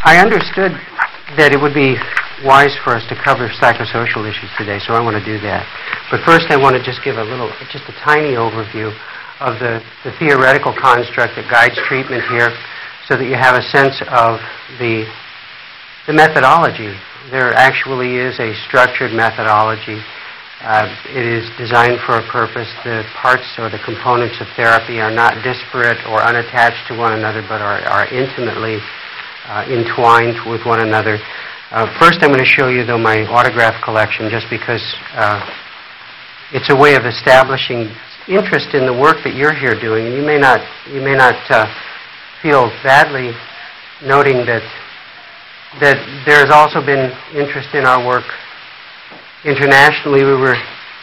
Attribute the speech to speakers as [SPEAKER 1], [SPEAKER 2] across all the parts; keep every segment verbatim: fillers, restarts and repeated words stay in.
[SPEAKER 1] I understood that it would be wise for us to cover psychosocial issues today, so I want to do that. But first I want to just give a little, just a tiny overview of the, the theoretical construct that guides treatment here, so that you have a sense of the, the methodology. There actually is a structured methodology. Uh, it is designed for a purpose. The parts or the components of therapy are not disparate or unattached to one another, but are, are intimately uh, entwined with one another. Uh, first, I'm going to show you, though, my autograph collection, just because uh, it's a way of establishing interest in the work that you're here doing. You may not, you may not uh, feel badly noting that that there has also been interest in our work internationally. We were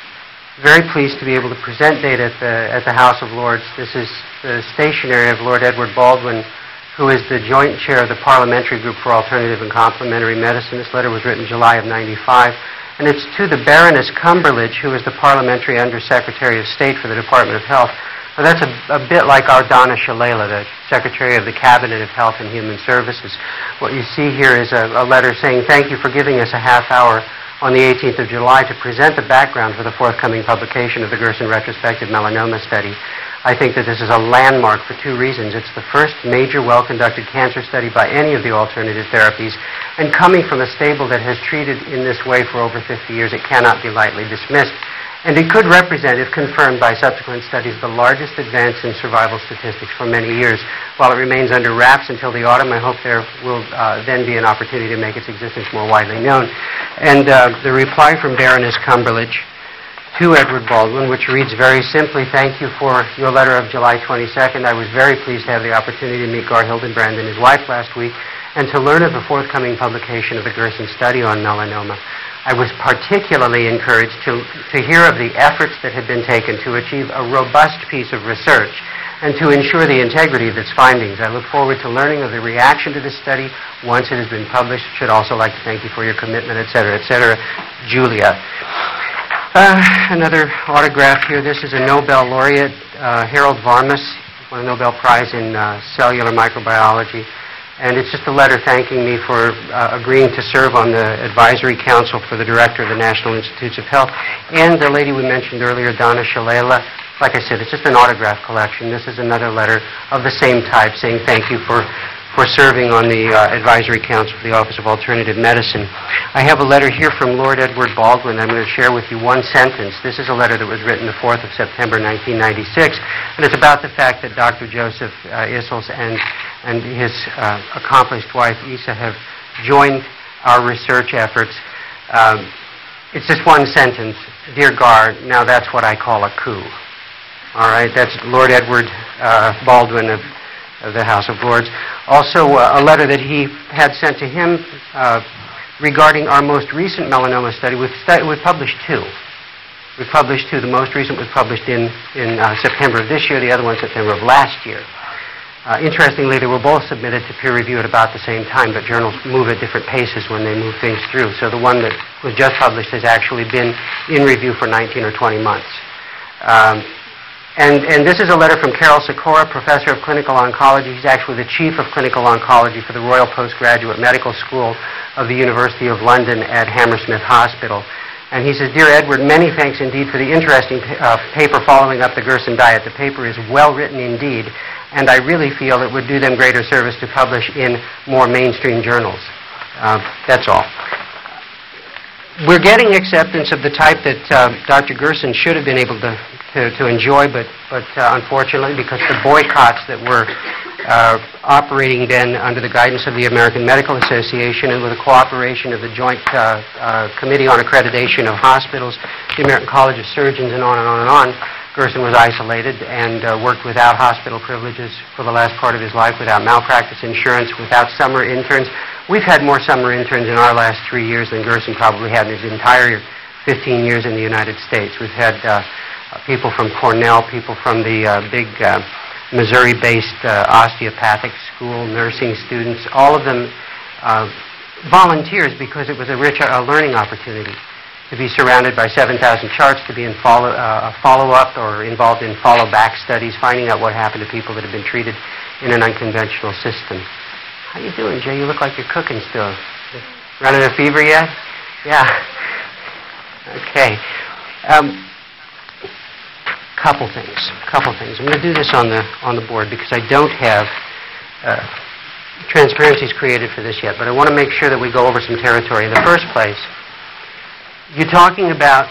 [SPEAKER 1] very pleased to be able to present data at the at the House of Lords. This is the stationery of Lord Edward Baldwin, who is the Joint Chair of the Parliamentary Group for Alternative and Complementary Medicine. This letter was written in July of ninety-five. And it's to the Baroness Cumberledge, who is the Parliamentary Undersecretary of State for the Department of Health. Now, that's a, a bit like our Donna Shalala, the Secretary of the Cabinet of Health and Human Services. What you see here is a, a letter saying, thank you for giving us a half hour on the eighteenth of July to present the background for the forthcoming publication of the Gerson Retrospective Melanoma Study. I think that this is a landmark for two reasons. It's the first major well-conducted cancer study by any of the alternative therapies, and coming from a stable that has treated in this way for over fifty years, it cannot be lightly dismissed. And it could represent, if confirmed by subsequent studies, the largest advance in survival statistics for many years. While it remains under wraps until the autumn, I hope there will uh, then be an opportunity to make its existence more widely known. And uh, the reply from Baroness Cumberledge to Edward Baldwin, which reads very simply, thank you for your letter of July twenty-second. I was very pleased to have the opportunity to meet Gar Hildenbrand and his wife last week and to learn of the forthcoming publication of the Gerson study on melanoma. I was particularly encouraged to, to hear of the efforts that had been taken to achieve a robust piece of research and to ensure the integrity of its findings. I look forward to learning of the reaction to this study once it has been published. Should also like to thank you for your commitment, et cetera, et cetera. Julia. Uh, another autograph here. This is a Nobel laureate, uh, Harold Varmus, won a Nobel Prize in uh, cellular microbiology. And it's just a letter thanking me for uh, agreeing to serve on the advisory council for the director of the National Institutes of Health. And the lady we mentioned earlier, Donna Shalala, like I said, it's just an autograph collection. This is another letter of the same type saying thank you for, for serving on the uh, advisory council for the Office of Alternative Medicine. I have a letter here from Lord Edward Baldwin. I'm going to share with you one sentence. This is a letter that was written the fourth of September nineteen ninety-six, and it's about the fact that Doctor Joseph uh, Issels and and his uh, accomplished wife, Isa, have joined our research efforts. Um, it's just one sentence. Dear Gar, now that's what I call a coup. All right, that's Lord Edward uh, Baldwin of, of the House of Lords. Also, uh, a letter that he had sent to him uh, regarding our most recent melanoma study. We've, stu we've published two. We've published two. The most recent was published in, in uh, September of this year, the other one September of last year. Uh, interestingly, they were both submitted to peer review at about the same time, but journals move at different paces when they move things through. So the one that was just published has actually been in review for nineteen or twenty months. Um, and, and this is a letter from Carol Sikora, Professor of Clinical Oncology. He's actually the Chief of Clinical Oncology for the Royal Postgraduate Medical School of the University of London at Hammersmith Hospital. And he says, Dear Edward, many thanks indeed for the interesting uh, paper following up the Gerson diet. The paper is well written indeed, and I really feel it would do them greater service to publish in more mainstream journals. Uh, that's all. We're getting acceptance of the type that uh, Doctor Gerson should have been able to, to, to enjoy, but, but uh, unfortunately, because the boycotts that were uh, operating then under the guidance of the American Medical Association and with the cooperation of the Joint uh, uh, Committee on Accreditation of Hospitals, the American College of Surgeons, and on and on and on, Gerson was isolated and uh, worked without hospital privileges for the last part of his life, without malpractice insurance, without summer interns. We've had more summer interns in our last three years than Gerson probably had in his entire fifteen years in the United States. We've had uh, people from Cornell, people from the uh, big uh, Missouri-based uh, osteopathic school, nursing students, all of them uh, volunteers because it was a rich uh, learning opportunity to be surrounded by seven thousand charts, to be in follow, uh, follow-up or involved in follow-back studies, finding out what happened to people that have been treated in an unconventional system. How you doing, Jay? You look like you're cooking still. Running a fever yet? Yeah. Okay. Um, couple things. Couple things. I'm going to do this on the on the board because I don't have uh, transparencies created for this yet, but I want to make sure that we go over some territory. In the first place, you're talking about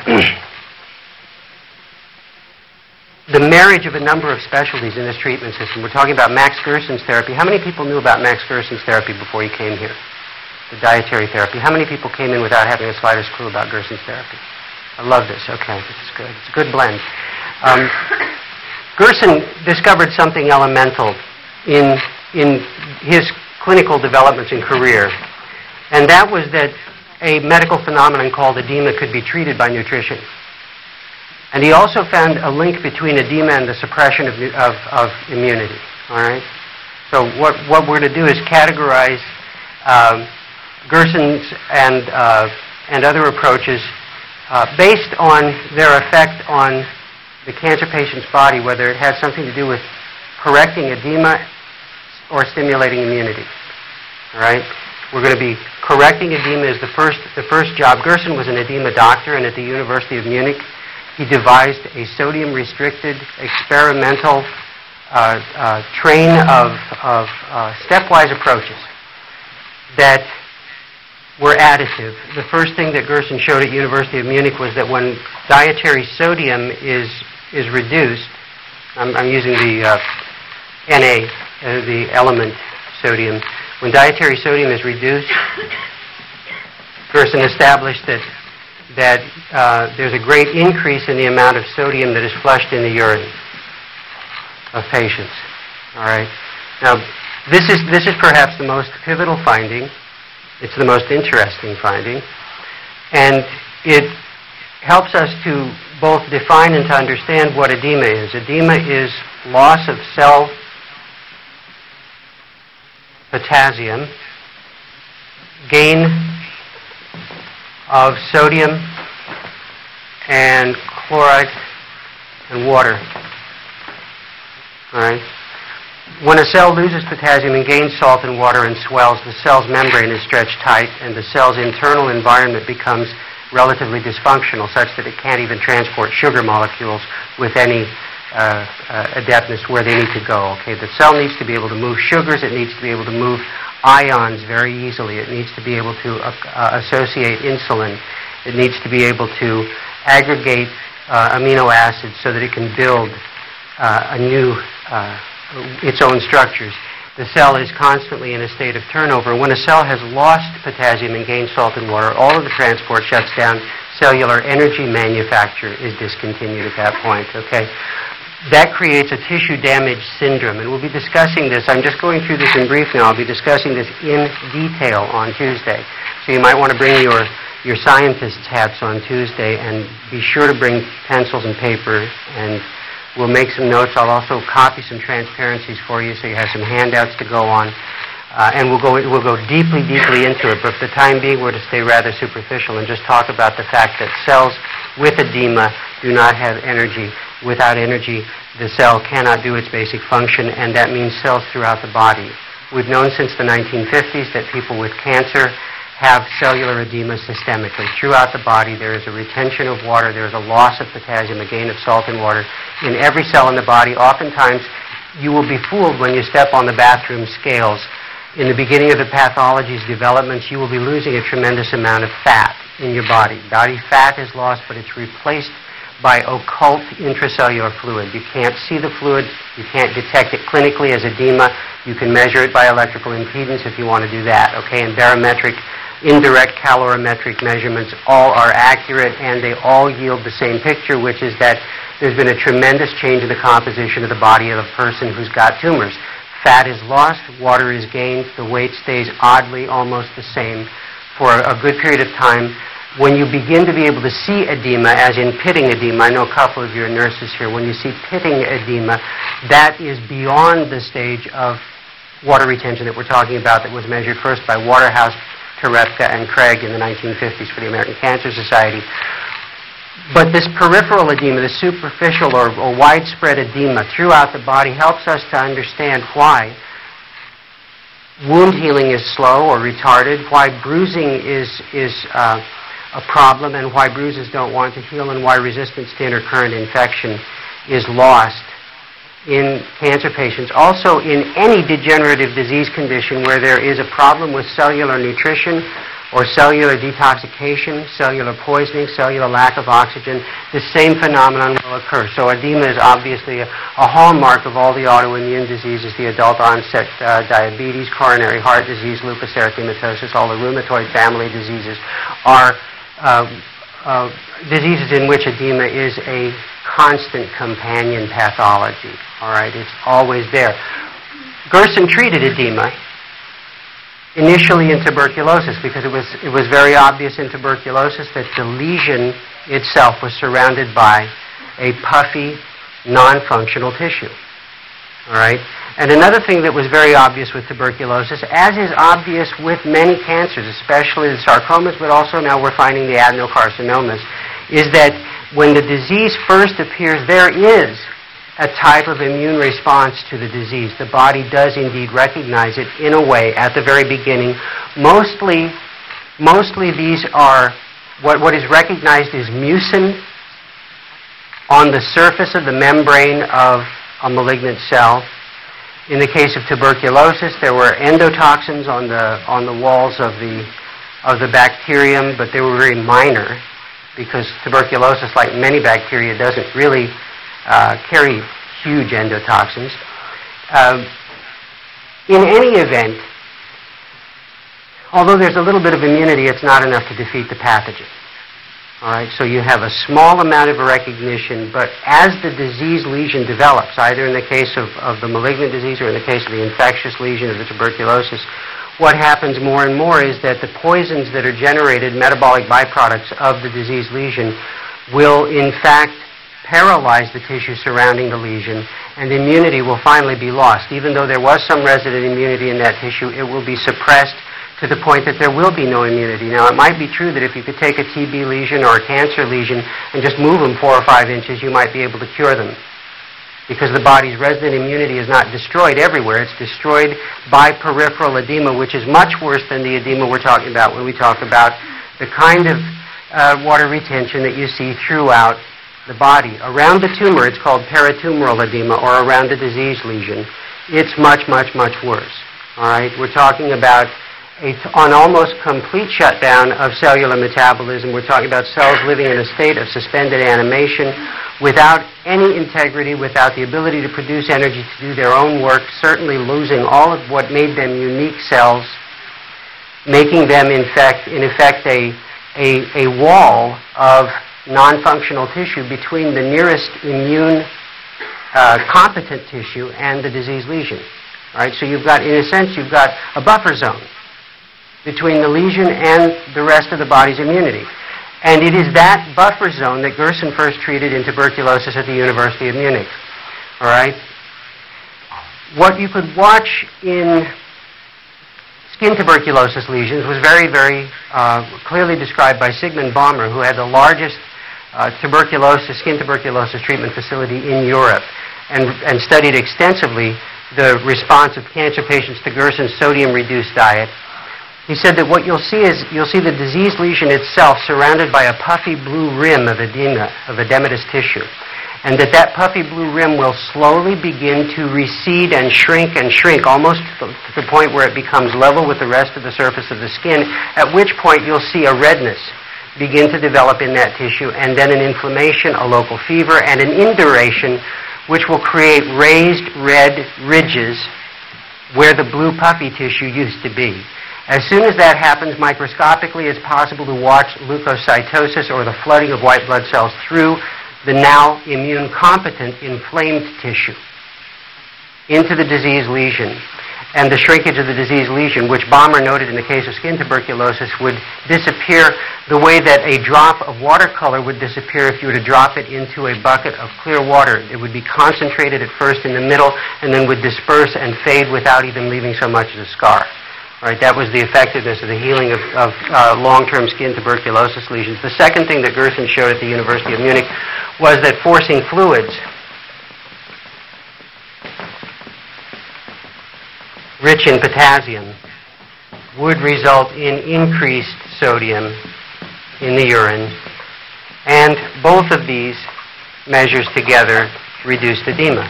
[SPEAKER 1] the marriage of a number of specialties in this treatment system. We're talking about Max Gerson's therapy. How many people knew about Max Gerson's therapy before you came here? The dietary therapy. How many people came in without having the slightest clue about Gerson's therapy? I love this. Okay, this is good. It's a good blend. Um, Gerson discovered something elemental in, in his clinical developments and career, and that was that a medical phenomenon called edema could be treated by nutrition. And he also found a link between edema and the suppression of, of, of immunity. All right? So what, what we're going to do is categorize um, Gerson's and, uh, and other approaches uh, based on their effect on the cancer patient's body, whether it has something to do with correcting edema or stimulating immunity. All right? We're going to be correcting edema as the first, the first job. Gerson was an edema doctor, and at the University of Munich, he devised a sodium-restricted experimental uh, uh, train of, of uh, stepwise approaches that were additive. The first thing that Gerson showed at University of Munich was that when dietary sodium is, is reduced, I'm, I'm using the uh, Na, uh, the element sodium, when dietary sodium is reduced, Gerson established that that uh, there's a great increase in the amount of sodium that is flushed in the urine of patients. All right. Now, this is this is perhaps the most pivotal finding. It's the most interesting finding, and it helps us to both define and to understand what edema is. Edema is loss of cell potassium, gain of sodium and chloride and water. All right. When a cell loses potassium and gains salt and water and swells, the cell's membrane is stretched tight, and the cell's internal environment becomes relatively dysfunctional, such that it can't even transport sugar molecules with any uh, uh, adeptness where they need to go. Okay. The cell needs to be able to move sugars. It needs to be able to move ions very easily. It needs to be able to uh, associate insulin. It needs to be able to aggregate uh, amino acids so that it can build uh, a new, uh, its own structures. The cell is constantly in a state of turnover. When a cell has lost potassium and gained salt and water, all of the transport shuts down. Cellular energy manufacture is discontinued at that point. Okay. That creates a tissue damage syndrome, and we'll be discussing this. I'm just going through this in brief now. I'll be discussing this in detail on Tuesday. So you might want to bring your, your scientist's hats on Tuesday, and be sure to bring pencils and paper, and we'll make some notes. I'll also copy some transparencies for you so you have some handouts to go on. Uh, and we'll go, we'll go deeply, deeply into it, but for the time being, we're to stay rather superficial and just talk about the fact that cells with edema do not have energy. Without energy, the cell cannot do its basic function, and that means cells throughout the body. We've known since the nineteen fifties that people with cancer have cellular edema systemically. Throughout the body, there is a retention of water, there is a loss of potassium, a gain of salt and water in every cell in the body. Oftentimes, you will be fooled when you step on the bathroom scales. In the beginning of the pathology's developments, you will be losing a tremendous amount of fat in your body. Body fat is lost, but it's replaced by occult intracellular fluid. You can't see the fluid. You can't detect it clinically as edema. You can measure it by electrical impedance if you want to do that. Okay, and barometric, indirect calorimetric measurements all are accurate, and they all yield the same picture, which is that there's been a tremendous change in the composition of the body of a person who's got tumors. Fat is lost, water is gained, the weight stays oddly almost the same for a good period of time. When you begin to be able to see edema, as in pitting edema, I know a couple of you are nurses here, when you see pitting edema, that is beyond the stage of water retention that we're talking about that was measured first by Waterhouse, Terepka, and Craig in the nineteen fifties for the American Cancer Society. But this peripheral edema, the superficial or, or widespread. widespread edema throughout the body helps us to understand why wound healing is slow or retarded, why bruising is, is uh, a problem, and why bruises don't want to heal, and why resistance to intercurrent infection is lost in cancer patients. Also, in any degenerative disease condition where there is a problem with cellular nutrition or cellular detoxification, cellular poisoning, cellular lack of oxygen, the same phenomenon will occur. So edema is obviously a, a hallmark of all the autoimmune diseases, the adult onset uh, diabetes, coronary heart disease, lupus erythematosus, all the rheumatoid family diseases are uh, uh, diseases in which edema is a constant companion pathology. All right, it's always there. Gerson treated edema initially in tuberculosis because it was it was very obvious in tuberculosis that the lesion itself was surrounded by a puffy, non-functional tissue. All right, and another thing that was very obvious with tuberculosis, as is obvious with many cancers, especially the sarcomas, but also now we're finding the adenocarcinomas, is that when the disease first appears, there is a type of immune response to the disease. The body does indeed recognize it in a way at the very beginning. Mostly, mostly these are, what, what is recognized is mucin on the surface of the membrane of a malignant cell. In the case of tuberculosis, there were endotoxins on the, on the walls of the, of the bacterium, but they were very minor because tuberculosis, like many bacteria, doesn't really Uh, carry huge endotoxins. Uh, in any event, although there's a little bit of immunity, it's not enough to defeat the pathogen. All right, so you have a small amount of recognition, but as the disease lesion develops, either in the case of, of the malignant disease or in the case of the infectious lesion of the tuberculosis, what happens more and more is that the poisons that are generated, metabolic byproducts of the disease lesion, will in fact paralyze the tissue surrounding the lesion, and immunity will finally be lost. Even though there was some resident immunity in that tissue, it will be suppressed to the point that there will be no immunity. Now, it might be true that if you could take a T B lesion or a cancer lesion and just move them four or five inches, you might be able to cure them, because the body's resident immunity is not destroyed everywhere. It's destroyed by peripheral edema, which is much worse than the edema we're talking about when we talk about the kind of uh, water retention that you see throughout the body. Around the tumor, it's called peritumoral edema, or around the disease lesion, it's much, much, much worse. All right? We're talking about a, an almost complete shutdown of cellular metabolism. We're talking about cells living in a state of suspended animation without any integrity, without the ability to produce energy to do their own work, certainly losing all of what made them unique cells, making them, in fact, in effect, a, a, a wall of non-functional tissue between the nearest immune uh, competent tissue and the disease lesion. All right? So you've got, in a sense, you've got a buffer zone between the lesion and the rest of the body's immunity. And it is that buffer zone that Gerson first treated in tuberculosis at the University of Munich. All right? What you could watch in skin tuberculosis lesions was very, very uh, clearly described by Sigmund Baumer, who had the largest Uh, tuberculosis, skin tuberculosis treatment facility in Europe, and, and studied extensively the response of cancer patients to Gerson's sodium-reduced diet. He said that what you'll see is you'll see the disease lesion itself surrounded by a puffy blue rim of edema, of edematous tissue, and that that puffy blue rim will slowly begin to recede and shrink and shrink, almost to the point where it becomes level with the rest of the surface of the skin, at which point you'll see a redness begin to develop in that tissue, and then an inflammation, a local fever, and an induration, which will create raised red ridges where the blue puffy tissue used to be. As soon as that happens, microscopically, it's possible to watch leukocytosis, or the flooding of white blood cells, through the now immune-competent inflamed tissue into the disease lesion. And the shrinkage of the disease lesion, which Baumer noted in the case of skin tuberculosis, would disappear the way that a drop of watercolor would disappear if you were to drop it into a bucket of clear water. It would be concentrated at first in the middle and then would disperse and fade without even leaving so much as a scar. All right, that was the effectiveness of the healing of, of uh, long-term skin tuberculosis lesions. The second thing that Gerson showed at the University of Munich was that forcing fluids rich in potassium would result in increased sodium in the urine, and both of these measures together reduced edema.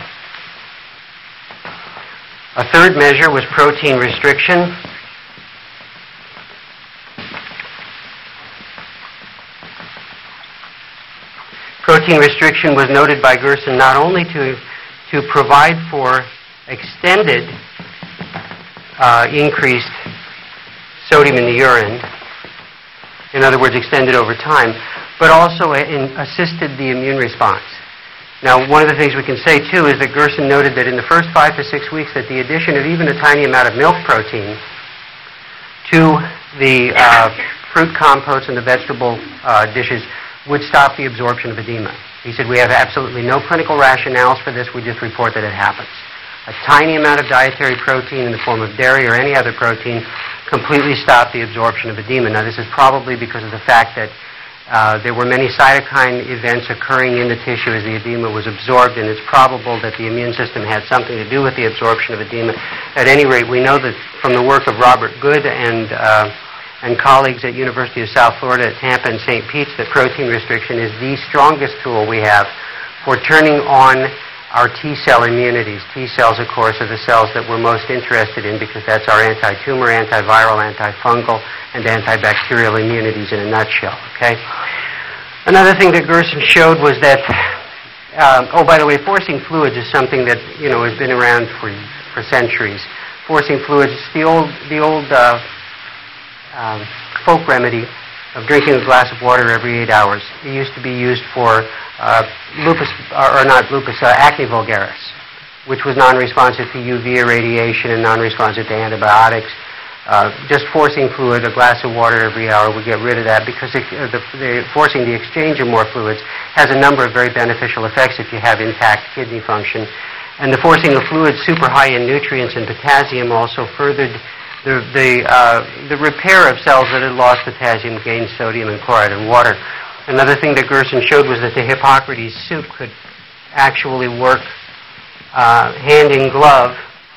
[SPEAKER 1] A third measure was protein restriction. Protein restriction was noted by Gerson not only to, to provide for extended uh, increased sodium in the urine, in other words, extended over time, but also in, assisted the immune response. Now, one of the things we can say, too, is that Gerson noted that in the first five to six weeks that the addition of even a tiny amount of milk protein to the uh, fruit compotes and the vegetable uh, dishes would stop the absorption of edema. He said, we have absolutely no clinical rationales for this, we just report that it happens. A tiny amount of dietary protein in the form of dairy or any other protein completely stopped the absorption of edema. Now, this is probably because of the fact that uh, there were many cytokine events occurring in the tissue as the edema was absorbed, and it's probable that the immune system had something to do with the absorption of edema. At any rate, we know that from the work of Robert Good and uh, and colleagues at University of South Florida at Tampa and Saint Pete's that protein restriction is the strongest tool we have for turning on our T-cell immunities. T-cells, of course, are the cells that we're most interested in because that's our anti-tumor, antiviral, antifungal, and antibacterial immunities in a nutshell, okay? Another thing that Gerson showed was that, um, oh, by the way, forcing fluids is something that, you know, has been around for, for centuries. Forcing fluids, it's the old, the old uh, um, folk remedy of drinking a glass of water every eight hours. It used to be used for uh, lupus, or, or not lupus, uh, acne vulgaris, which was non-responsive to U V irradiation and non-responsive to antibiotics. Uh, just forcing fluid, a glass of water every hour, would get rid of that because it, uh, the, the, forcing the exchange of more fluids has a number of very beneficial effects if you have intact kidney function. And the forcing of fluids super high in nutrients and potassium also furthered The, the, uh, the repair of cells that had lost potassium, gained sodium and chloride and water. Another thing that Gerson showed was that the Hippocrates soup could actually work uh, hand in glove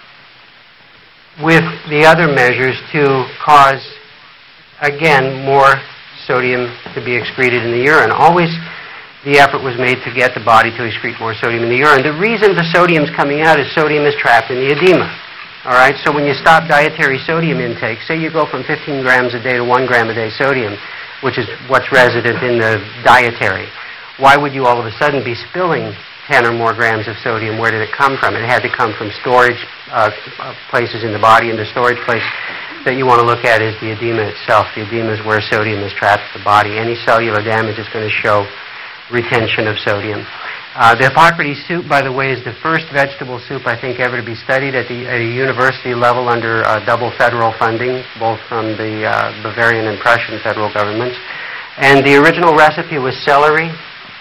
[SPEAKER 1] with the other measures to cause, again, more sodium to be excreted in the urine. Always the effort was made to get the body to excrete more sodium in the urine. The reason the sodium's coming out is sodium is trapped in the edema. All right, so when you stop dietary sodium intake, say you go from fifteen grams a day to one gram a day sodium, which is what's resident in the dietary, why would you all of a sudden be spilling ten or more grams of sodium? Where did it come from? It had to come from storage uh, places in the body, and the storage place that you want to look at is the edema itself. The edema is where sodium is trapped in the body. Any cellular damage is going to show retention of sodium. Uh, the Hippocrates soup, by the way, is the first vegetable soup, I think, ever to be studied at, the, at a university level under uh, double federal funding, both from the uh, Bavarian and Prussian federal governments. And the original recipe was celery,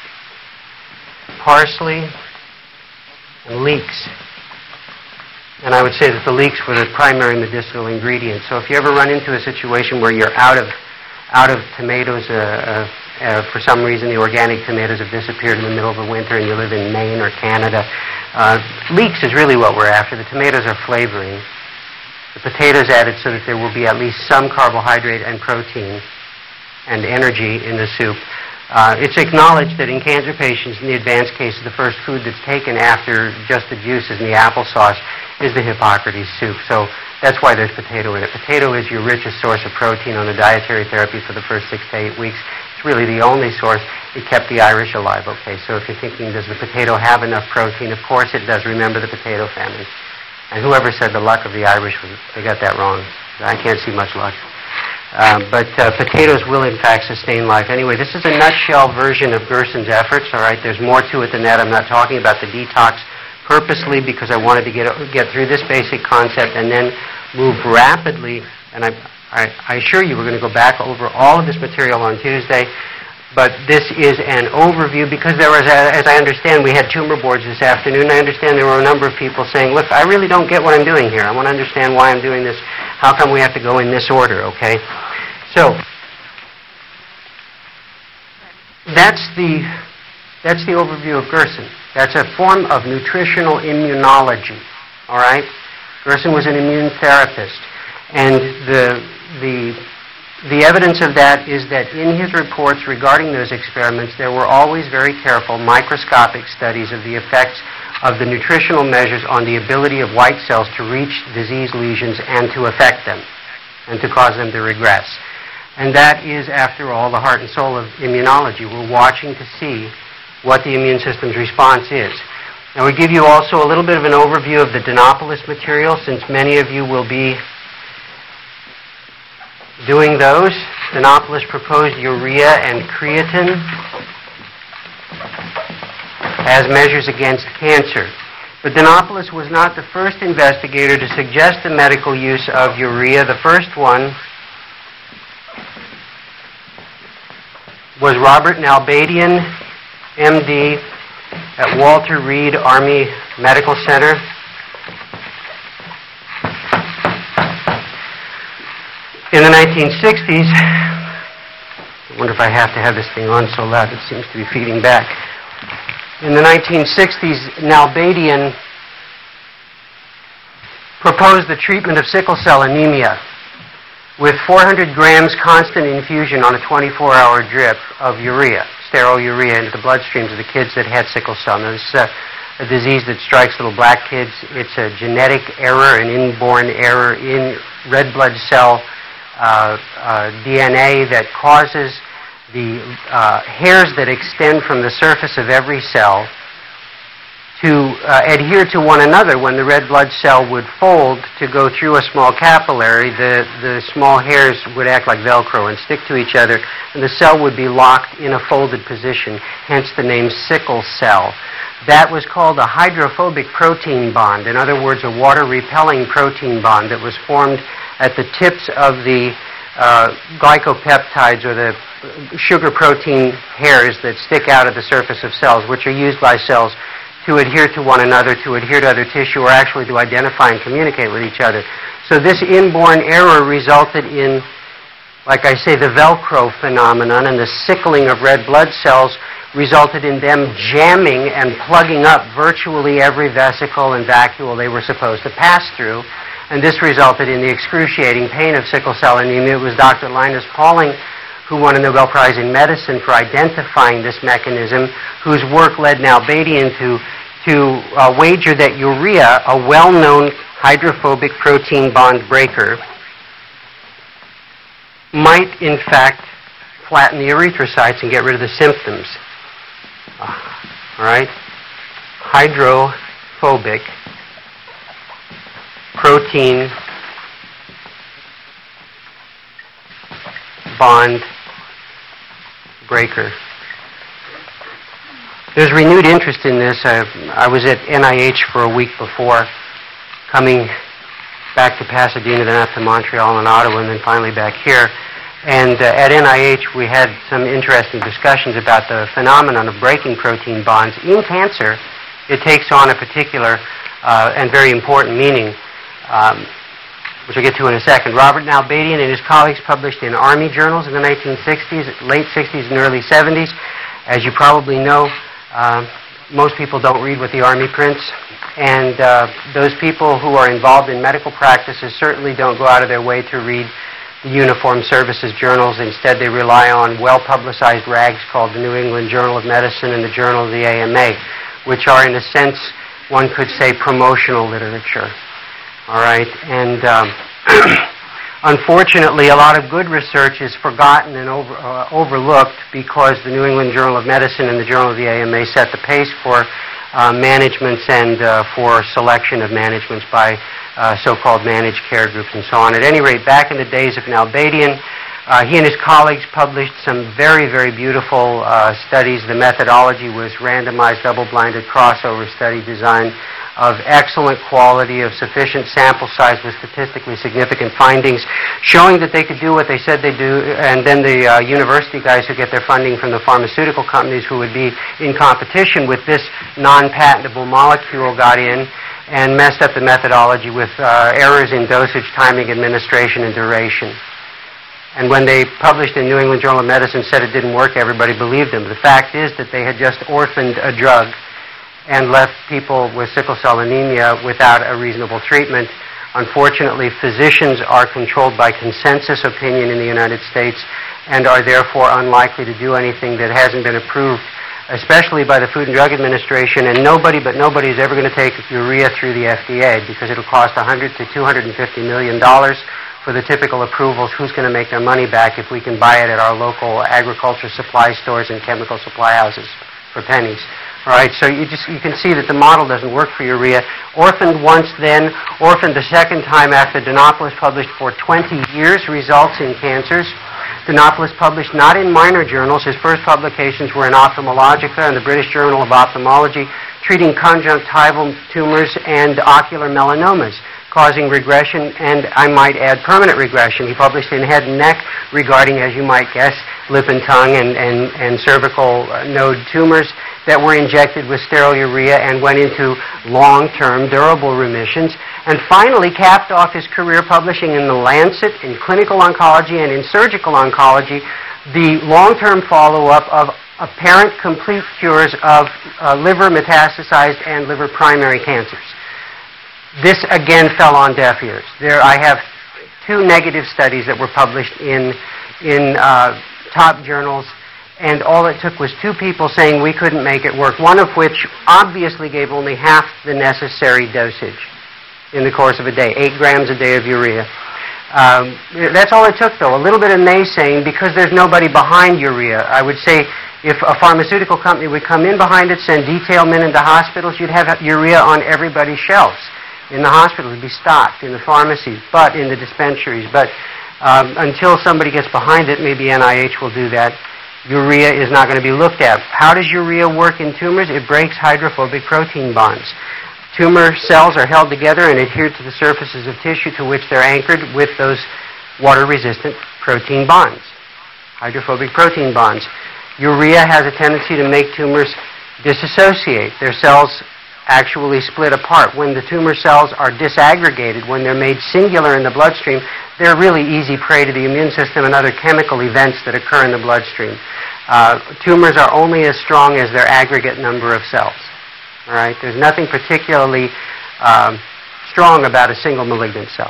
[SPEAKER 1] parsley, and leeks. And I would say that the leeks were the primary medicinal ingredient. So if you ever run into a situation where you're out of, out of tomatoes, uh, uh, Uh, for some reason, the organic tomatoes have disappeared in the middle of the winter and you live in Maine or Canada. Uh, leeks is really what we're after. The tomatoes are flavoring. The potatoes added so that there will be at least some carbohydrate and protein and energy in the soup. Uh, it's acknowledged that in cancer patients, in the advanced cases, the first food that's taken after just the juices and the applesauce is the Hippocrates soup. So that's why there's potato in it. Potato is your richest source of protein on the dietary therapy for the first six to eight weeks. It's really the only source. It kept the Irish alive. Okay, so if you're thinking, does the potato have enough protein? Of course it does. Remember the potato famine. And whoever said the luck of the Irish, was, they got that wrong. I can't see much luck. Um, but uh, potatoes will, in fact, sustain life. Anyway, this is a nutshell version of Gerson's efforts. All right, there's more to it than that. I'm not talking about the detox purposely because I wanted to get get through this basic concept and then move rapidly. And I, I, I assure you, we're going to go back over all of this material on Tuesday. But this is an overview because there was, a, as I understand, we had tumor boards this afternoon. I understand there were a number of people saying, look, I really don't get what I'm doing here. I want to understand why I'm doing this. How come we have to go in this order, okay? So, that's the, that's the overview of Gerson. That's a form of nutritional immunology, all right? Gerson was an immune therapist. And the, the, the evidence of that is that in his reports regarding those experiments, there were always very careful microscopic studies of the effects of the nutritional measures on the ability of white cells to reach disease lesions and to affect them and to cause them to regress. And that is, after all, the heart and soul of immunology. We're watching to see what the immune system's response is. Now, we give you also a little bit of an overview of the Dinopoulos material, since many of you will be doing those. Dinopoulos proposed urea and creatine as measures against cancer. But Dinopoulos was not the first investigator to suggest the medical use of urea. The first one was Robert Nalbadian, M D, at Walter Reed Army Medical Center. In the nineteen sixties, I wonder if I have to have this thing on so loud, it seems to be feeding back. In the nineteen sixties, Nalbadian proposed the treatment of sickle cell anemia with four hundred grams constant infusion on a twenty-four hour drip of urea, sterile urea, into the bloodstreams of the kids that had sickle cell. Now, this is a, a disease that strikes little black kids. It's a genetic error, an inborn error in red blood cell uh, uh, D N A that causes the uh, hairs that extend from the surface of every cell to uh, adhere to one another. When the red blood cell would fold to go through a small capillary, the, the small hairs would act like Velcro and stick to each other, and the cell would be locked in a folded position, hence the name sickle cell. That was called a hydrophobic protein bond, in other words, a water-repelling protein bond that was formed at the tips of the uh, glycopeptides, or the sugar protein hairs that stick out of the surface of cells, which are used by cells to adhere to one another, to adhere to other tissue, or actually to identify and communicate with each other. So this inborn error resulted in, like I say, the Velcro phenomenon, and the sickling of red blood cells resulted in them jamming and plugging up virtually every vesicle and vacuole they were supposed to pass through. And this resulted in the excruciating pain of sickle cell anemia. It was Doctor Linus Pauling who won a Nobel Prize in Medicine for identifying this mechanism, whose work led Nalbadian to, to uh, wager that urea, a well-known hydrophobic protein bond breaker, might in fact flatten the erythrocytes and get rid of the symptoms. Uh, all right? Hydrophobic protein bond breaker. There's renewed interest in this. I, I was at N I H for a week before, coming back to Pasadena, then up to Montreal and Ottawa, and then finally back here. And uh, at N I H, we had some interesting discussions about the phenomenon of breaking protein bonds. In cancer, it takes on a particular uh, and very important meaning, um, which I'll get to in a second. Robert Nalbadian and his colleagues published in Army journals in the nineteen sixties, late sixties and early seventies. As you probably know, uh, most people don't read what the Army prints, and uh, those people who are involved in medical practices certainly don't go out of their way to read the uniformed services journals. Instead, they rely on well-publicized rags called the New England Journal of Medicine and the Journal of the A M A, which are, in a sense, one could say, promotional literature. All right, and um, unfortunately, a lot of good research is forgotten and over, uh, overlooked because the New England Journal of Medicine and the Journal of the A M A set the pace for uh, managements and uh, for selection of managements by uh, so-called managed care groups and so on. At any rate, back in the days of Nalbadian, uh, he and his colleagues published some very, very beautiful uh, studies. The methodology was randomized, double-blinded crossover study design of excellent quality, of sufficient sample size with statistically significant findings, showing that they could do what they said they do, and then the uh, university guys who get their funding from the pharmaceutical companies who would be in competition with this non-patentable molecule got in and messed up the methodology with uh, errors in dosage, timing, administration, and duration. And when they published in New England Journal of Medicine said it didn't work, everybody believed them. The fact is that they had just orphaned a drug and left people with sickle cell anemia without a reasonable treatment Unfortunately, physicians are controlled by consensus opinion in the United States and are therefore unlikely to do anything that hasn't been approved, especially by the Food and Drug Administration, and nobody but nobody is ever going to take urea through the F D A because it'll cost one hundred to two hundred fifty million dollars for the typical approvals. Who's going to make their money back if we can buy it at our local agriculture supply stores and chemical supply houses for pennies? All right, so you just you can see that the model doesn't work for urea. Orphaned once, then orphaned the second time after Dinopoulos published for twenty years results in cancers. Dinopoulos published not in minor journals. His first publications were in Ophthalmologica and the British Journal of Ophthalmology, treating conjunctival tumors and ocular melanomas, causing regression and, I might add, permanent regression. He published in Head and Neck regarding, as you might guess, lip and tongue and, and, and cervical node tumors that were injected with sterile urea and went into long-term durable remissions. And finally capped off his career publishing in The Lancet, in clinical oncology and in surgical oncology, the long-term follow-up of apparent complete cures of uh, liver metastasized and liver primary cancers. This again fell on deaf ears. There, I have two negative studies that were published in, in uh, top journals, and all it took was two people saying we couldn't make it work, one of which obviously gave only half the necessary dosage in the course of a day, eight grams a day of urea. Um, that's all it took, though, a little bit of naysaying because there's nobody behind urea. I would say if a pharmaceutical company would come in behind it, send detail men into hospitals, you'd have urea on everybody's shelves. In the hospitals, it'd be stocked, in the pharmacies, but in the dispensaries. But um, until somebody gets behind it, maybe N I H will do that, urea is not going to be looked at. How does urea work in tumors? It breaks hydrophobic protein bonds. Tumor cells are held together and adhere to the surfaces of tissue to which they're anchored with those water-resistant protein bonds, hydrophobic protein bonds. Urea has a tendency to make tumors disassociate. Their cells actually split apart. When the tumor cells are disaggregated, when they're made singular in the bloodstream, they're really easy prey to the immune system and other chemical events that occur in the bloodstream. Uh, tumors are only as strong as their aggregate number of cells. All right? There's nothing particularly um, strong about a single malignant cell.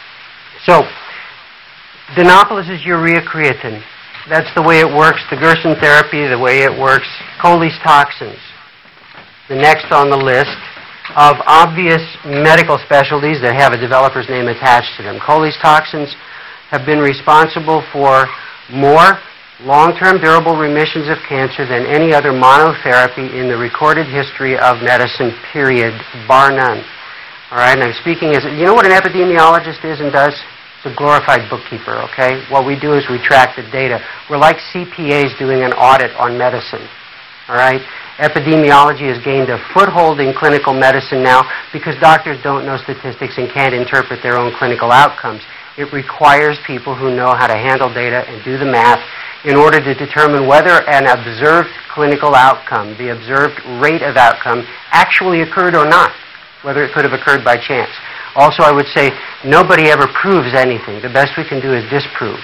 [SPEAKER 1] So, Dinopoulos is urea creatine. That's the way it works. The Gerson therapy, the way it works. Coley's toxins, the next on the list of obvious medical specialties that have a developer's name attached to them. Coley's toxins have been responsible for more long-term durable remissions of cancer than any other monotherapy in the recorded history of medicine, period, bar none. All right, and I'm speaking as, you know what an epidemiologist is and does? It's a glorified bookkeeper, okay? What we do is we track the data. We're like C P As doing an audit on medicine, all right? Epidemiology has gained a foothold in clinical medicine now because doctors don't know statistics and can't interpret their own clinical outcomes. It requires people who know how to handle data and do the math in order to determine whether an observed clinical outcome, the observed rate of outcome, actually occurred or not, whether it could have occurred by chance. Also, I would say nobody ever proves anything. The best we can do is disprove.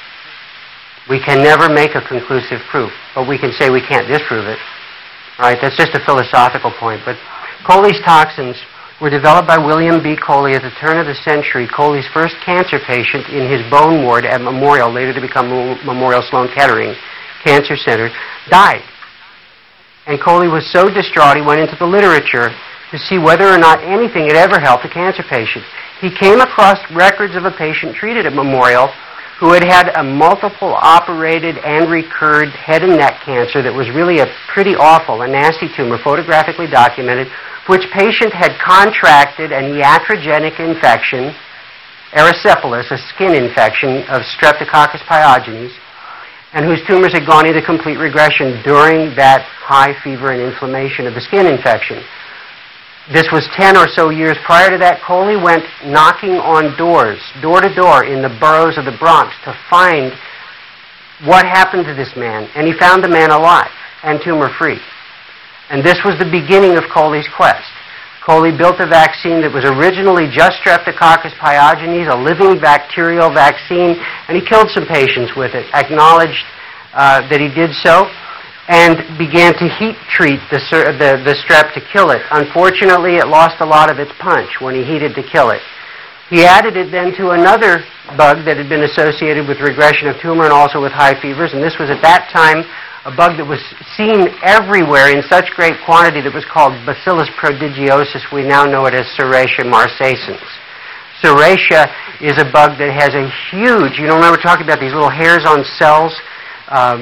[SPEAKER 1] We can never make a conclusive proof, but we can say we can't disprove it. All right, that's just a philosophical point. But Coley's toxins were developed by William B. Coley at the turn of the century. Coley's first cancer patient in his bone ward at Memorial, later to become Memorial Sloan Kettering Cancer Center, died. And Coley was so distraught he went into the literature to see whether or not anything had ever helped a cancer patient. He came across records of a patient treated at Memorial who had had a multiple operated and recurred head and neck cancer that was really a pretty awful, a nasty tumor, photographically documented, which patient had contracted an iatrogenic infection, erysipelas, a skin infection of Streptococcus pyogenes, and whose tumors had gone into complete regression during that high fever and inflammation of the skin infection. This was ten or so years prior to that. Coley went knocking on doors, door to door in the boroughs of the Bronx to find what happened to this man. And he found the man alive and tumor-free. And this was the beginning of Coley's quest. Coley built a vaccine that was originally just Streptococcus pyogenes, a living bacterial vaccine, and he killed some patients with it, acknowledged uh, that he did so, and began to heat treat the, the, the strep to kill it. Unfortunately, it lost a lot of its punch when he heated to kill it. He added it then to another bug that had been associated with regression of tumor and also with high fevers, and this was at that time a bug that was seen everywhere in such great quantity that was called Bacillus prodigiosus. We now know it as Serratia marcescens. Serratia is a bug that has a huge, you know, remember talking about these little hairs on cells, um,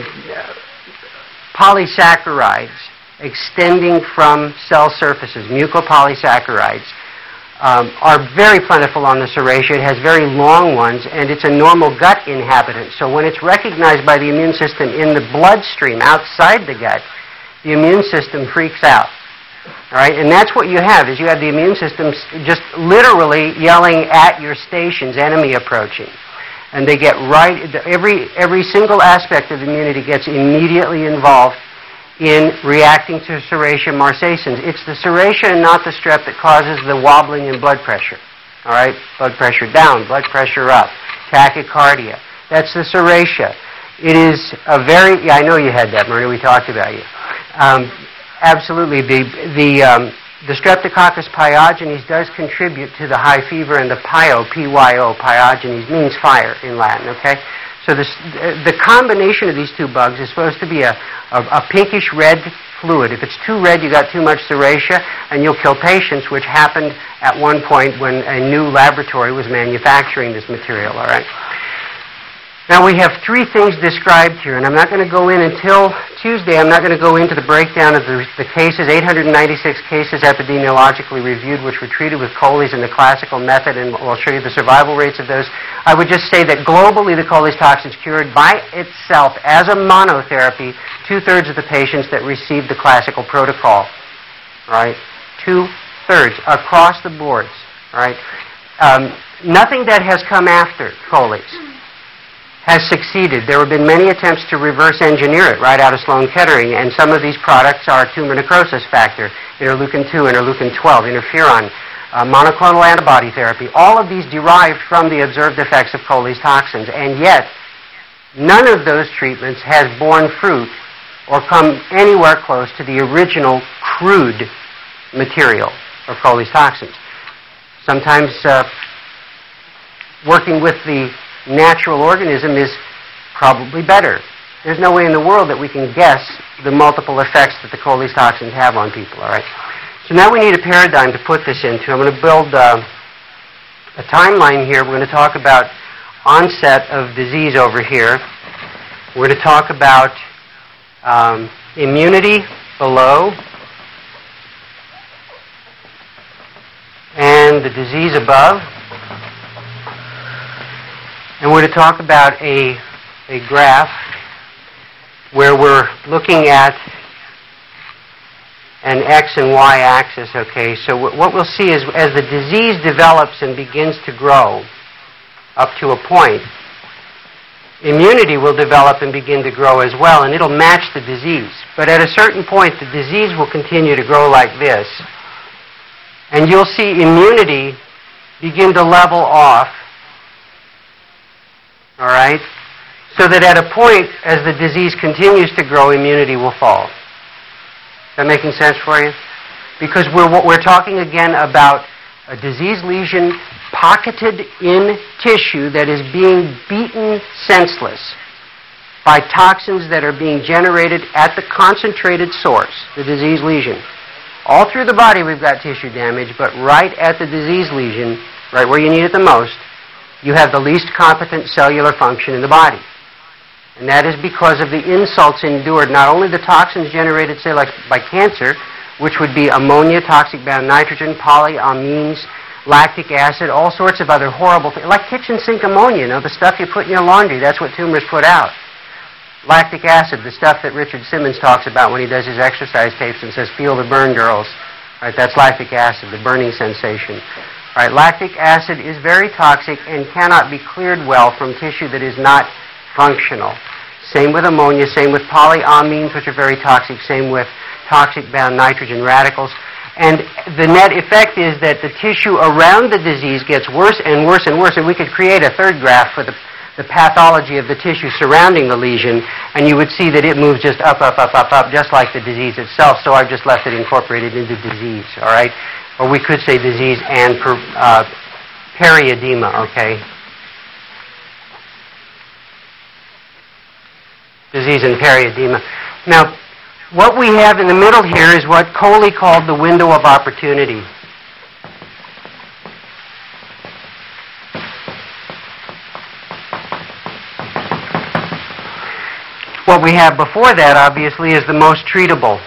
[SPEAKER 1] polysaccharides extending from cell surfaces, mucopolysaccharides, um, are very plentiful on the Serratia. It has very long ones, and it's a normal gut inhabitant. So when it's recognized by the immune system in the bloodstream outside the gut, the immune system freaks out. All right, and that's what you have, is you have the immune system just literally yelling at your stations, enemy approaching. And they get right, every, every single aspect of immunity gets immediately involved in reacting to Serratia marcescens. It's the Serratia and not the strep that causes the wobbling in blood pressure. All right, blood pressure down, blood pressure up, tachycardia. That's the Serratia. It is a very, yeah, I know you had that, Myrna, we talked about you. Um, Absolutely. The, the, um, the Streptococcus pyogenes does contribute to the high fever, and the pyo, P Y O, pyogenes, means fire in Latin, okay? So this, the combination of these two bugs is supposed to be a, a, a pinkish-red fluid. If it's too red, you got too much Serratia, and you'll kill patients, which happened at one point when a new laboratory was manufacturing this material, all right? Now, we have three things described here, and I'm not going to go in until Tuesday. I'm not going to go into the breakdown of the, the cases, eight hundred ninety-six cases epidemiologically reviewed, which were treated with Coley's in the classical method, and I'll show you the survival rates of those. I would just say that globally, the Coley's toxins cured by itself as a monotherapy two-thirds of the patients that received the classical protocol. All right? Two-thirds across the boards. All right? Um, nothing that has come after Coley's has succeeded. There have been many attempts to reverse engineer it right out of Sloan Kettering, and some of these products are tumor necrosis factor, interleukin two, interleukin twelve, interferon, uh, monoclonal antibody therapy. All of these derived from the observed effects of Coley's toxins, and yet none of those treatments has borne fruit or come anywhere close to the original crude material of Coley's toxins. Sometimes uh, working with the natural organism is probably better. There's no way in the world that we can guess the multiple effects that the Coley's toxins have on people, all right? So now we need a paradigm to put this into. I'm going to build uh, a timeline here. We're going to talk about onset of disease over here. We're going to talk about um, immunity below, and the disease above. And we're going to talk about a, a graph where we're looking at an X and Y axis, okay? So w what we'll see is as the disease develops and begins to grow up to a point, immunity will develop and begin to grow as well, and it'll match the disease. But at a certain point, the disease will continue to grow like this, and you'll see immunity begin to level off, all right? So that at a point, as the disease continues to grow, immunity will fall. Is that making sense for you? Because we're, we're talking again about a disease lesion pocketed in tissue that is being beaten senseless by toxins that are being generated at the concentrated source, the disease lesion. All through the body we've got tissue damage, but right at the disease lesion, right where you need it the most, you have the least competent cellular function in the body. And that is because of the insults endured, not only the toxins generated, say, like by cancer, which would be ammonia, toxic-bound nitrogen, polyamines, lactic acid, all sorts of other horrible things, like kitchen sink ammonia, you know, the stuff you put in your laundry, that's what tumors put out. Lactic acid, the stuff that Richard Simmons talks about when he does his exercise tapes and says, feel the burn, girls. Right, that's lactic acid, the burning sensation. Right, lactic acid is very toxic and cannot be cleared well from tissue that is not functional. Same with ammonia, same with polyamines, which are very toxic, same with toxic-bound nitrogen radicals. And the net effect is that the tissue around the disease gets worse and worse and worse, and we could create a third graph for the, the pathology of the tissue surrounding the lesion, and you would see that it moves just up, up, up, up, up, just like the disease itself, so I've just left it incorporated into disease, all right? Or we could say disease and per, uh, periedema, okay? Disease and periedema. Now, what we have in the middle here is what Coley called the window of opportunity. What we have before that, obviously, is the most treatable.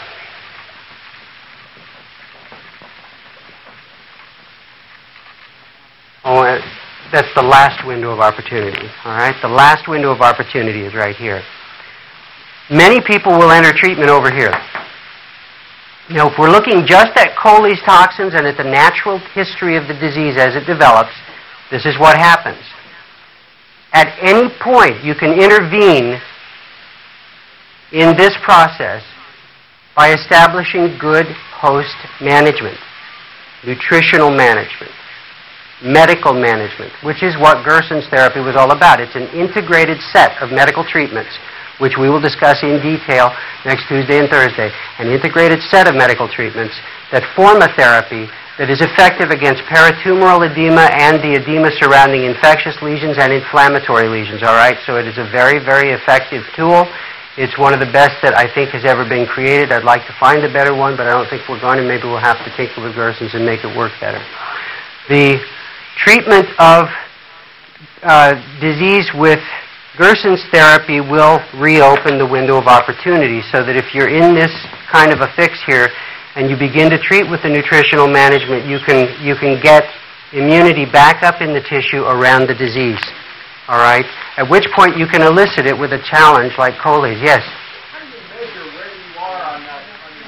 [SPEAKER 1] Oh, uh, that's the last window of opportunity, all right? The last window of opportunity is right here. Many people will enter treatment over here. Now, if we're looking just at Coley's toxins and at the natural history of the disease as it develops, this is what happens. At any point, you can intervene in this process by establishing good host management, nutritional management, medical management, which is what Gerson's therapy was all about. It's an integrated set of medical treatments, which we will discuss in detail next Tuesday and Thursday, an integrated set of medical treatments that form a therapy that is effective against peritumoral edema and the edema surrounding infectious lesions and inflammatory lesions, all right? So it is a very, very effective tool. It's one of the best that I think has ever been created. I'd like to find a better one, but I don't think we're going to. Maybe we'll have to take it with Gerson's and make it work better. The treatment of uh, disease with Gerson's therapy will reopen the window of opportunity so that if you're in this kind of a fix here and you begin to treat with the nutritional management, you can, you can get immunity back up in the tissue around the disease. All right? At which point you can elicit it with a challenge like Coley's. Yes?
[SPEAKER 2] How do you measure where you are on that on your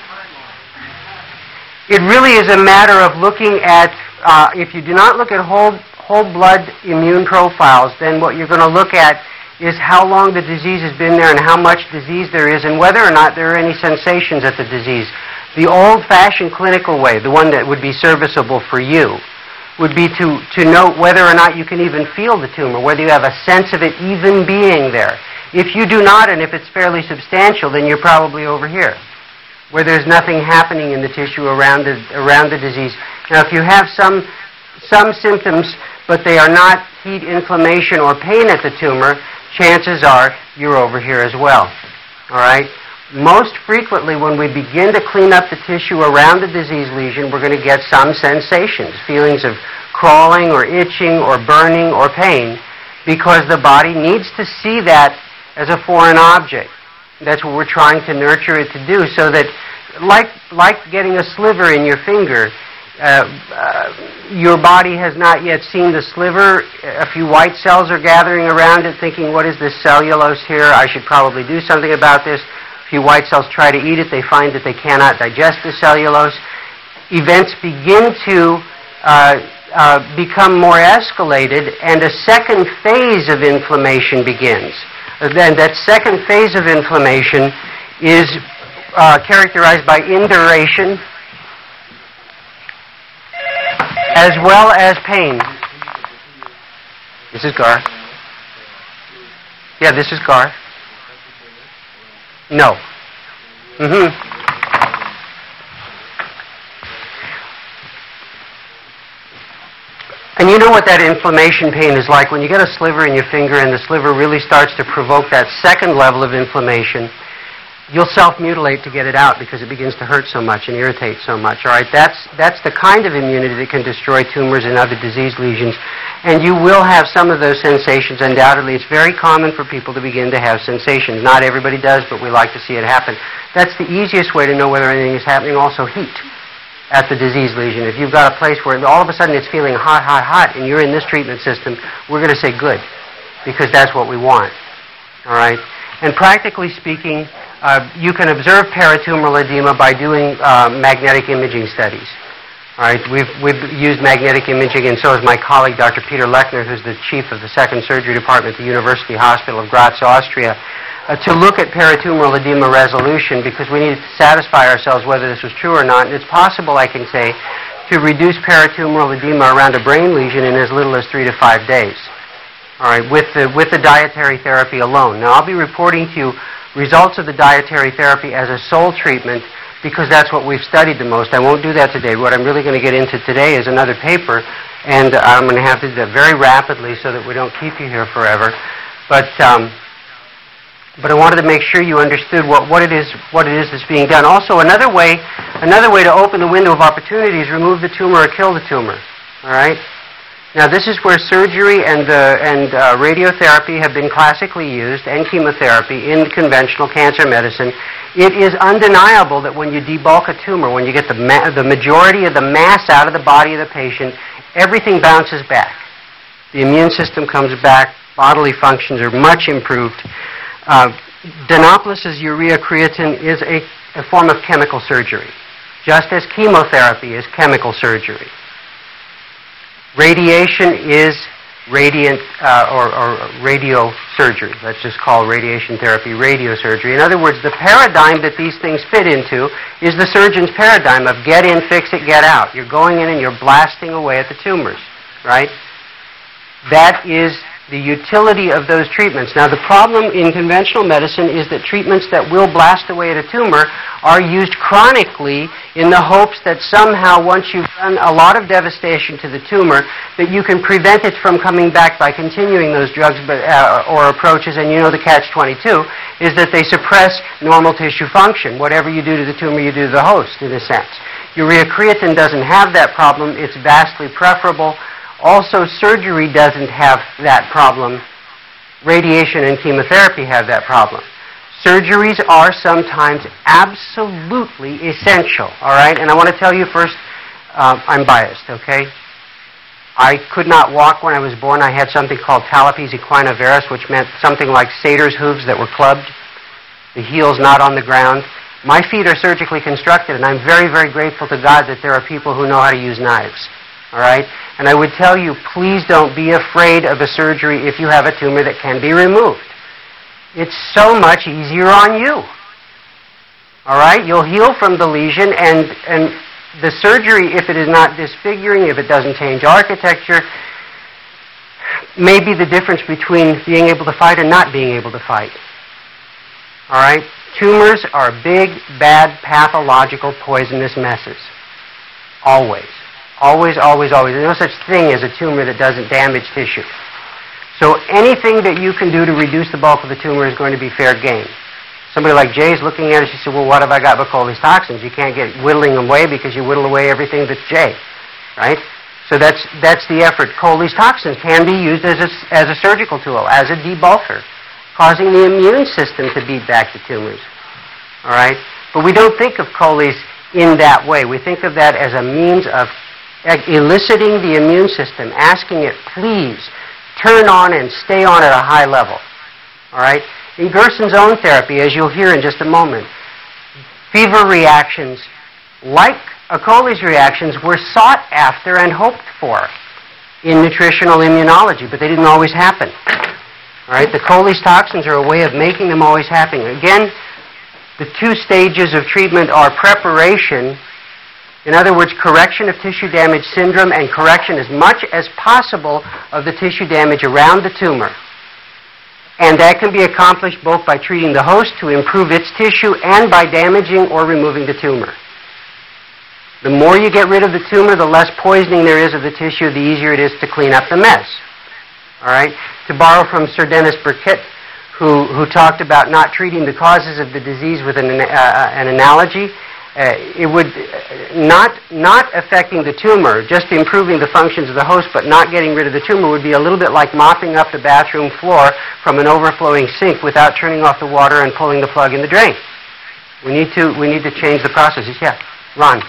[SPEAKER 2] timeline?
[SPEAKER 1] It really is a matter of looking at, uh, if you do not look at whole, whole blood immune profiles, then what you're going to look at is how long the disease has been there and how much disease there is and whether or not there are any sensations at the disease. The old-fashioned clinical way, the one that would be serviceable for you, would be to, to note whether or not you can even feel the tumor, whether you have a sense of it even being there. If you do not, and if it's fairly substantial, then you're probably over here, where there's nothing happening in the tissue around the, around the disease. Now, if you have some, some symptoms, but they are not heat, inflammation, or pain at the tumor, chances are you're over here as well. All right? Most frequently, when we begin to clean up the tissue around the disease lesion, we're going to get some sensations, feelings of crawling or itching or burning or pain, because the body needs to see that as a foreign object. That's what we're trying to nurture it to do, so that, like, like getting a sliver in your finger, uh, uh, your body has not yet seen the sliver. A few white cells are gathering around it, thinking, what is this cellulose here? I should probably do something about this. A few white cells try to eat it. They find that they cannot digest the cellulose. Events begin to uh, uh, become more escalated, and a second phase of inflammation begins. Then that second phase of inflammation is uh, characterized by induration as well as pain. This is Garth. Yeah, this is Garth. No. Mm-hmm. And you know what that inflammation pain is like when you get a sliver in your finger and the sliver really starts to provoke that second level of inflammation. You'll self-mutilate to get it out because it begins to hurt so much and irritate so much. All right, that's that's the kind of immunity that can destroy tumors and other disease lesions. And you will have some of those sensations, undoubtedly. It's very common for people to begin to have sensations. Not everybody does, but we like to see it happen. That's the easiest way to know whether anything is happening. Also, heat at the disease lesion. If you've got a place where all of a sudden it's feeling hot, hot, hot, and you're in this treatment system, we're going to say good, because that's what we want. All right? And practically speaking, uh, you can observe peritumoral edema by doing uh, magnetic imaging studies. All right, we've, we've used magnetic imaging, and so has my colleague, Doctor Peter Lechner, who's the chief of the second surgery department at the University Hospital of Graz, Austria, uh, to look at peritumoral edema resolution, because we needed to satisfy ourselves whether this was true or not. And it's possible, I can say, to reduce peritumoral edema around a brain lesion in as little as three to five days. All right, with the, with the dietary therapy alone. Now, I'll be reporting to you results of the dietary therapy as a sole treatment, because that's what we've studied the most. I won't do that today. What I'm really going to get into today is another paper And I'm going to have to do that very rapidly so that we don't keep you here forever. But um, but I wanted to make sure you understood what, what it is what it is that's being done. Also, another way another way to open the window of opportunity is remove the tumor or kill the tumor. All right. Now, this is where surgery and uh, and uh, radiotherapy have been classically used, and chemotherapy in conventional cancer medicine. It is undeniable that when you debulk a tumor, when you get the ma- the majority of the mass out of the body of the patient, everything bounces back. The immune system comes back. Bodily functions are much improved. Uh, Dinopolis's urea creatine is a, a form of chemical surgery, just as chemotherapy is chemical surgery. Radiation is radiant uh, or, or radiosurgery. Let's just call radiation therapy radiosurgery. In other words, the paradigm that these things fit into is the surgeon's paradigm of get in, fix it, get out. You're going in and you're blasting away at the tumors, right? That is the utility of those treatments. Now, the problem in conventional medicine is that treatments that will blast away at a tumor are used chronically in the hopes that somehow, once you've done a lot of devastation to the tumor, that you can prevent it from coming back by continuing those drugs but, uh, or approaches. And you know the catch twenty-two is that they suppress normal tissue function. Whatever you do to the tumor, you do to the host, in a sense. Urea creatine doesn't have that problem. It's vastly preferable. Also, surgery doesn't have that problem. Radiation and chemotherapy have that problem. Surgeries are sometimes absolutely essential, all right? And I want to tell you first, uh, I'm biased, okay? I could not walk when I was born. I had something called talipes equina varus, which meant something like satyr's hooves that were clubbed, the heels not on the ground. My feet are surgically constructed, and I'm very, very grateful to God that there are people who know how to use knives. All right? And I would tell you, please don't be afraid of a surgery if you have a tumor that can be removed. It's so much easier on you. All right? You'll heal from the lesion, and, and the surgery, if it is not disfiguring, if it doesn't change architecture, may be the difference between being able to fight and not being able to fight. All right? Tumors are big, bad, pathological, poisonous messes. Always. Always, always, always. There's no such thing as a tumor that doesn't damage tissue. So anything that you can do to reduce the bulk of the tumor is going to be fair game. Somebody like Jay's looking at it, she said, well, what have I got but Coley's toxins? You can't get whittling them away because you whittle away everything that's Jay, right? So that's that's the effort. Coley's toxins can be used as a, as a surgical tool, as a debulker, causing the immune system to beat back the tumors, all right? But we don't think of Coley's in that way. We think of that as a means of eliciting the immune system, asking it, please, turn on and stay on at a high level. All right? In Gerson's own therapy, as you'll hear in just a moment, fever reactions, like Coley's reactions, were sought after and hoped for in nutritional immunology, but they didn't always happen. All right? The Coley's toxins are a way of making them always happen. Again, the two stages of treatment are preparation. In other words, correction of tissue damage syndrome and correction as much as possible of the tissue damage around the tumor. And that can be accomplished both by treating the host to improve its tissue and by damaging or removing the tumor. The more you get rid of the tumor, the less poisoning there is of the tissue, the easier it is to clean up the mess. All right? To borrow from Sir Dennis Burkitt, who, who talked about not treating the causes of the disease with an, uh, an analogy, Uh, it would uh, not not affecting the tumor, just improving the functions of the host, but not getting rid of the tumor would be a little bit like mopping up the bathroom floor from an overflowing sink without turning off the water and pulling the plug in the drain. We need to we need to change the processes. Yeah, Ron.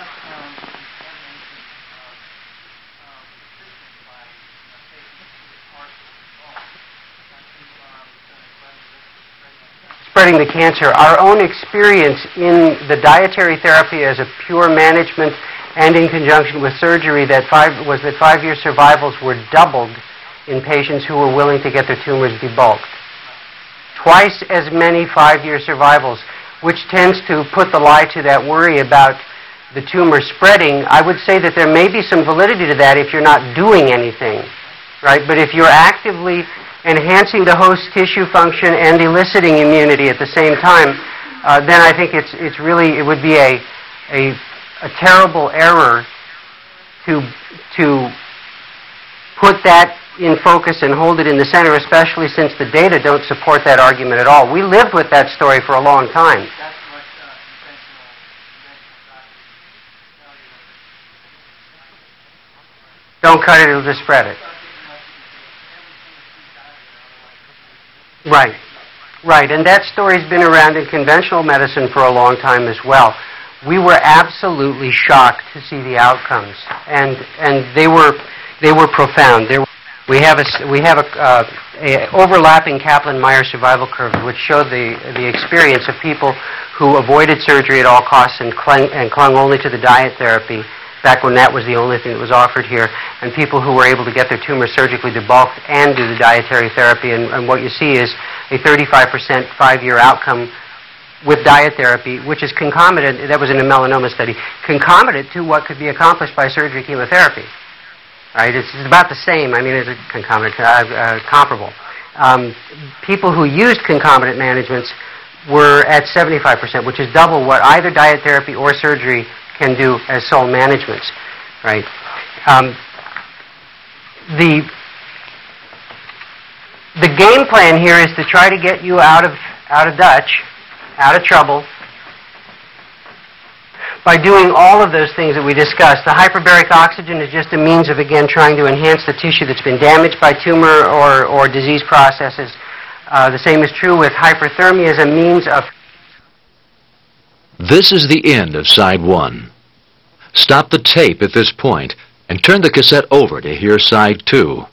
[SPEAKER 1] Spreading the cancer. Our own experience in the dietary therapy as a pure management and in conjunction with surgery that five, was that five-year survivals were doubled in patients who were willing to get their tumors debulked. Twice as many five-year survivals, which tends to put the lie to that worry about the tumor spreading. I would say that there may be some validity to that if you're not doing anything, right? But if you're actively enhancing the host tissue function and eliciting immunity at the same time, uh, then I think it's it's really it would be a a, a terrible error to to put that in focus and hold it in the center, especially since the data don't support that argument at all. We lived with that story for a long time.
[SPEAKER 2] That's what uh, conventional, conventional doctors tell you.
[SPEAKER 1] Don't cut it, it'll just spread it. Right, right, and that story's been around in conventional medicine for a long time as well. We were absolutely shocked to see the outcomes, and and they were they were profound. There, we have a we have a, uh, a overlapping Kaplan-Meier survival curve, which showed the the experience of people who avoided surgery at all costs and clung and clung only to the diet therapy, back when that was the only thing that was offered here, and people who were able to get their tumors surgically debulked and do the dietary therapy. And, and what you see is a thirty-five percent five-year outcome with diet therapy, which is concomitant, that was in a melanoma study, concomitant to what could be accomplished by surgery chemotherapy. Right? It's, it's about the same. I mean, it's a concomitant, uh, uh, comparable. Um, people who used concomitant managements were at seventy-five percent, which is double what either diet therapy or surgery can do as sole managements, right? Um, the the game plan here is to try to get you out of out of Dutch, out of trouble, by doing all of those things that we discussed. The hyperbaric oxygen is just a means of, again, trying to enhance the tissue that's been damaged by tumor or, or disease processes. Uh, the same is true with hyperthermia as a means of...
[SPEAKER 3] This is the end of side one. Stop the tape at this point and turn the cassette over to hear side two.